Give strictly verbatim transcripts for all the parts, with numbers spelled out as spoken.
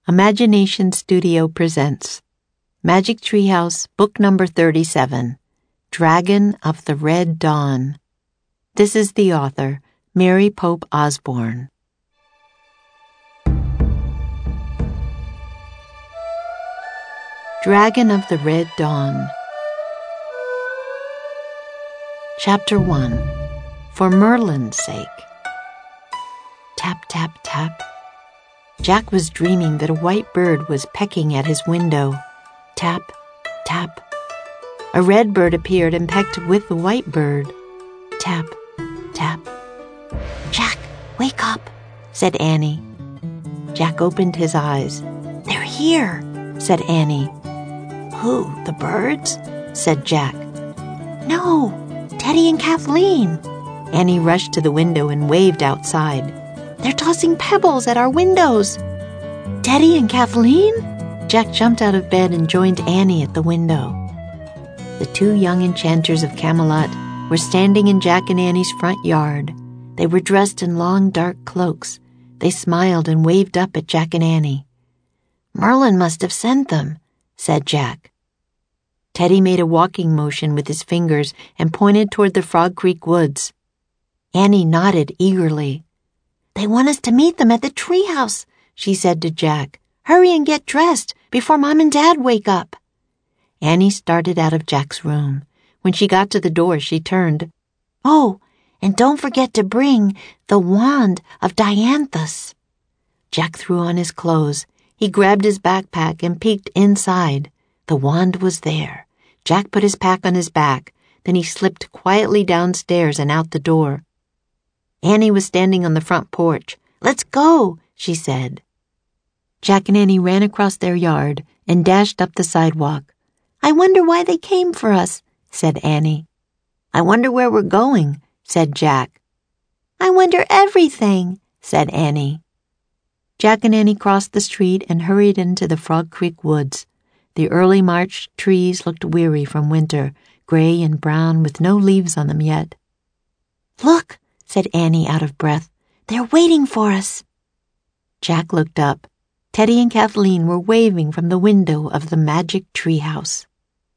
Imagination Studio presents Magic Tree House, book number thirty-seven, Dragon of the Red Dawn. This is the author, Mary Pope Osborne. Dragon of the Red Dawn. Chapter one. For Merlin's Sake. Tap, tap, tap. Jack was dreaming that a white bird was pecking at his window. Tap, tap. A red bird appeared and pecked with the white bird. Tap, tap. "Jack, wake up," said Annie. Jack opened his eyes. "They're here," said Annie. "Who, the birds?" said Jack. "No, Teddy and Kathleen." Annie rushed to the window and waved outside. "They're tossing pebbles at our windows." "Teddy and Kathleen?" Jack jumped out of bed and joined Annie at the window. The two young enchanters of Camelot were standing in Jack and Annie's front yard. They were dressed in long, dark cloaks. They smiled and waved up at Jack and Annie. "Merlin must have sent them," said Jack. Teddy made a walking motion with his fingers and pointed toward the Frog Creek woods. Annie nodded eagerly. "They want us to meet them at the treehouse," she said to Jack. "Hurry and get dressed before Mom and Dad wake up." Annie started out of Jack's room. When she got to the door, she turned. "Oh, and don't forget to bring the wand of Dianthus." Jack threw on his clothes. He grabbed his backpack and peeked inside. The wand was there. Jack put his pack on his back. Then he slipped quietly downstairs and out the door. Annie was standing on the front porch. "Let's go," she said. Jack and Annie ran across their yard and dashed up the sidewalk. "I wonder why they came for us," said Annie. "I wonder where we're going," said Jack. "I wonder everything," said Annie. Jack and Annie crossed the street and hurried into the Frog Creek woods. The early March trees looked weary from winter, gray and brown with no leaves on them yet. "Look," said Annie out of breath. "They're waiting for us." Jack looked up. Teddy and Kathleen were waving from the window of the magic treehouse.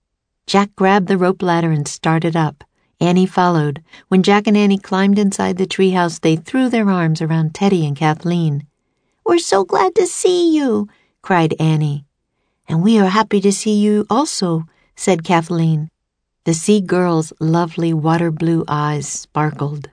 Jack grabbed the rope ladder and started up. Annie followed. When Jack and Annie climbed inside the treehouse, they threw their arms around Teddy and Kathleen. "We're so glad to see you," cried Annie. "And we are happy to see you also," said Kathleen. The Sea Girl's lovely water-blue eyes sparkled.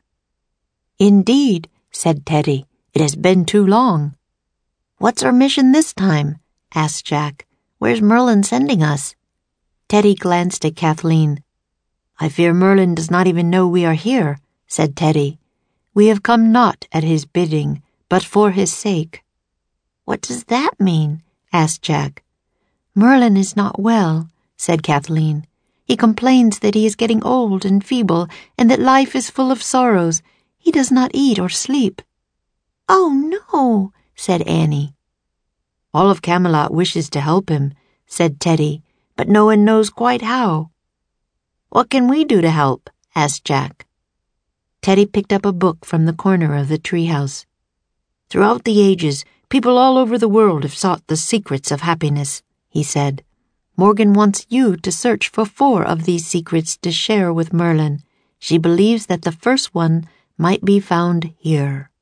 "Indeed," said Teddy. "It has been too long." "What's our mission this time?" asked Jack. "Where's Merlin sending us?" Teddy glanced at Kathleen. "I fear Merlin does not even know we are here," said Teddy. "We have come not at his bidding, but for his sake." "What does that mean?" asked Jack. "Merlin is not well," said Kathleen. "He complains that he is getting old and feeble and that life is full of sorrows. He does not eat or sleep." "Oh, no," said Annie. "All of Camelot wishes to help him," said Teddy, "but no one knows quite how." "What can we do to help?" asked Jack. Teddy picked up a book from the corner of the treehouse. "Throughout the ages, people all over the world have sought the secrets of happiness," he said. "Morgan wants you to search for four of these secrets to share with Merlin. She believes that the first one might be found here."